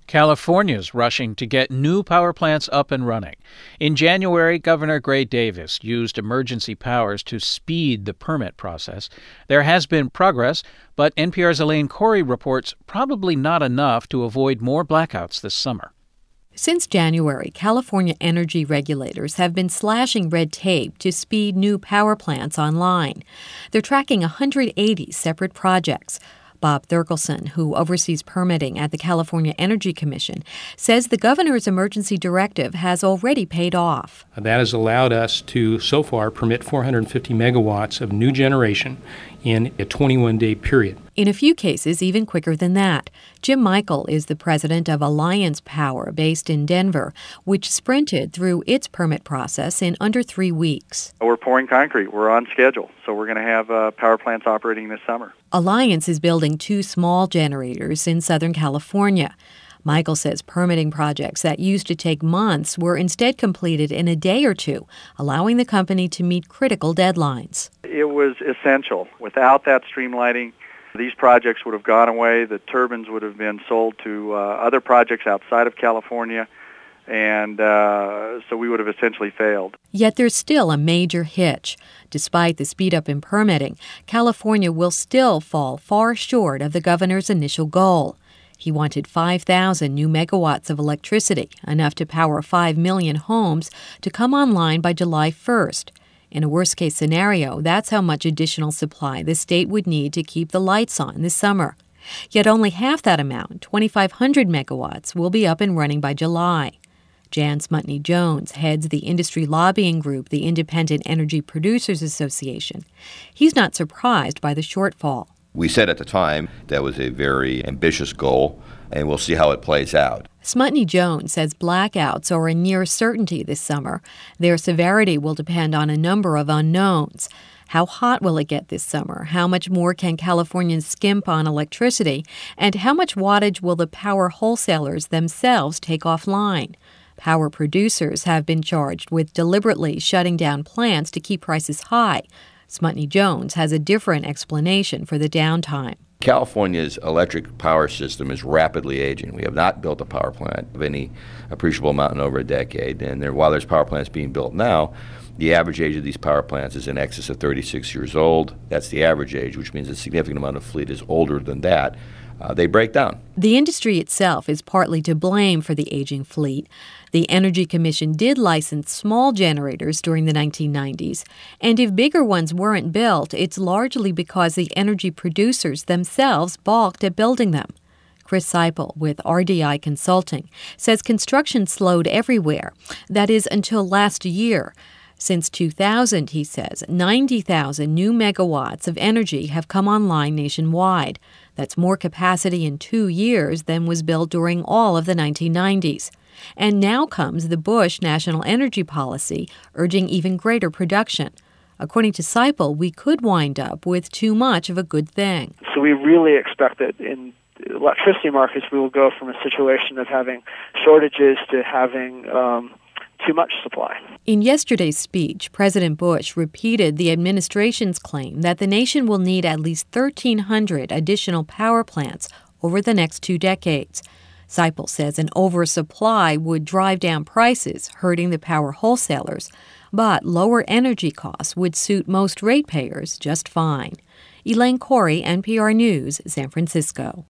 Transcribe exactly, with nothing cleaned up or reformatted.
California's rushing to get new power plants up and running. In January, Governor Gray Davis used emergency powers to speed the permit process. There has been progress, but N P R's Elaine Corey reports probably not enough to avoid more blackouts this summer. Since January, California energy regulators have been slashing red tape to speed new power plants online. They're tracking one hundred eighty separate projects. Bob Thurkelson, who oversees permitting at the California Energy Commission, says the governor's emergency directive has already paid off. That has allowed us to, so far, permit four hundred fifty megawatts of new generation in a twenty-one day period. In a few cases, even quicker than that. Jim Michael is the president of Alliance Power, based in Denver, which sprinted through its permit process in under three weeks. We're pouring concrete. We're on schedule, so we're going to have uh, power plants operating this summer. Alliance is building two small generators in Southern California. Michael says permitting projects that used to take months were instead completed in a day or two, allowing the company to meet critical deadlines. It was essential. Without that streamlining, these projects would have gone away. The turbines would have been sold to uh, other projects outside of California, and uh, so we would have essentially failed. Yet there's still a major hitch. Despite the speed up in permitting, California will still fall far short of the governor's initial goal. He wanted five thousand new megawatts of electricity, enough to power five million homes, to come online by July first. In a worst-case scenario, that's how much additional supply the state would need to keep the lights on this summer. Yet only half that amount, twenty-five hundred megawatts, will be up and running by July. Jan Smutny Jones heads the industry lobbying group, the Independent Energy Producers Association. He's not surprised by the shortfall. We said at the time that was a very ambitious goal, and we'll see how it plays out. Smutny Jones says blackouts are a near certainty this summer. Their severity will depend on a number of unknowns. How hot will it get this summer? How much more can Californians skimp on electricity? And how much wattage will the power wholesalers themselves take offline? Power producers have been charged with deliberately shutting down plants to keep prices high. Smutny Jones has a different explanation for the downtime. California's electric power system is rapidly aging. We have not built a power plant of any appreciable amount in over a decade. And there, while there's power plants being built now, the average age of these power plants is in excess of thirty-six years old. That's the average age, which means a significant amount of fleet is older than that. Uh, they break down. The industry itself is partly to blame for the aging fleet. The Energy Commission did license small generators during the nineteen nineties, and if bigger ones weren't built, it's largely because the energy producers themselves balked at building them. Chris Seipel with R D I Consulting says construction slowed everywhere. That is, until last year. Since two thousand, he says, ninety thousand new megawatts of energy have come online nationwide. That's more capacity in two years than was built during all of the nineteen nineties. And now comes the Bush National Energy Policy, urging even greater production. According to Seipel, we could wind up with too much of a good thing. So we really expect that in electricity markets we will go from a situation of having shortages to having um, too much supply. In yesterday's speech, President Bush repeated the administration's claim that the nation will need at least thirteen hundred additional power plants over the next two decades. Seipel says an oversupply would drive down prices, hurting the power wholesalers, but lower energy costs would suit most ratepayers just fine. Elaine Corey, N P R News, San Francisco.